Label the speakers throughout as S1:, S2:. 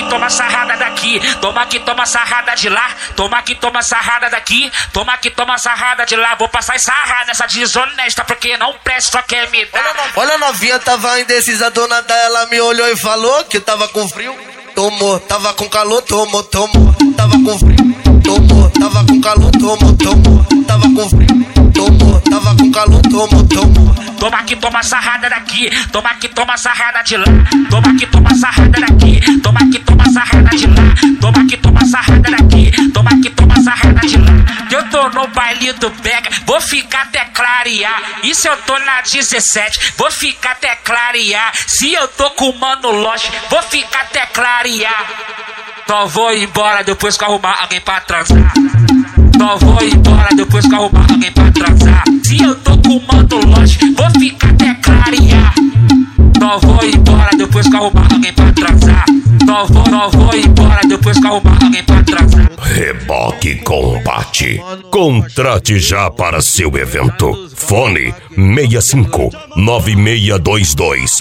S1: toma sarrada daqui, toma que toma sarrada de lá, toma que toma sarrada daqui, toma que toma sarrada de lá. Vou passar e sarrar nessa desonesta porque não presta, só quer me dar.
S2: Olha a novinha, tava indecisa, a dona dela me olhou e falou que tava com frio, tomou, tava com calor, tomou, tava com frio, tomou, tava com calor, tomou, tava com frio, tomou, tava com calor, tomou.
S1: Toma que toma sarrada daqui, toma que toma sarrada de lá, toma que toma sarrada daqui, toma que toma sarrada de lá, toma que toma sarrada daqui, toma que toma sarrada de lá. Eu tô no baile do Pega, vou ficar até clarear. E se eu tô na 17, vou ficar até clarear. Se eu tô com o Mano Loche, vou ficar até clarear. Só vou embora depois que arrumar alguém pra transar. Só vou embora depois que arrumar alguém pra transar. Se eu tô com o Mano Loche, vou ficar até clarear. Só vou embora depois que arrumar alguém pra transar. Só vou embora depois que arrumar alguém pra transar.
S3: Reboque Combate. Contrate já para seu evento. Fone 65 9622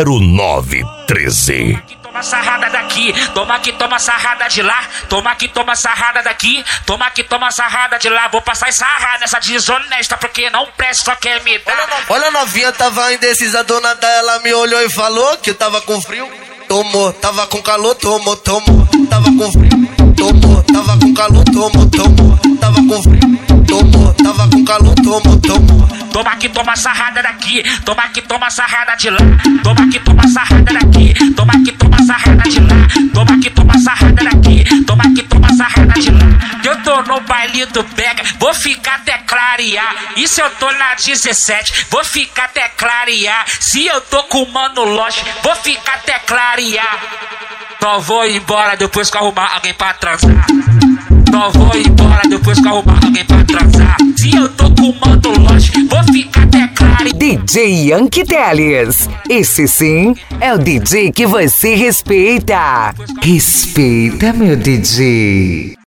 S3: 0913.
S1: Toma sarrada daqui, toma que toma sarrada de lá, toma que toma sarrada daqui, toma que toma sarrada de lá. Vou passar e sarrar nessa desonesta porque não presta, só quer me dar.
S2: Olha a novinha, tava indecisa, a dona dela me olhou e falou que tava com frio, tomou, tava com calor, tomou, tava com frio, tomou, tava com calor, tomou, tava com frio, tomou, tava com calor, tomou.
S1: Toma que toma sarrada daqui, toma que toma sarrada de lá, toma que toma sarrada daqui, toma que toma sarrada de lá, toma que toma sarrada daqui, toma que toma sarrada de lá. Eu tô no baile do Pega, vou ficar até clarear. E se eu tô na 17, vou ficar até clarear. Se eu tô com o Mano Loche, vou ficar até clarear. Só vou embora depois que arrumar alguém pra transar. Só vou embora depois que arrumar alguém pra transar. Se eu tô com o Mano Loche, vou ficar até clarear.
S4: DJ Yankee Teles. Esse sim é o DJ que você respeita. Respeita, meu DJ.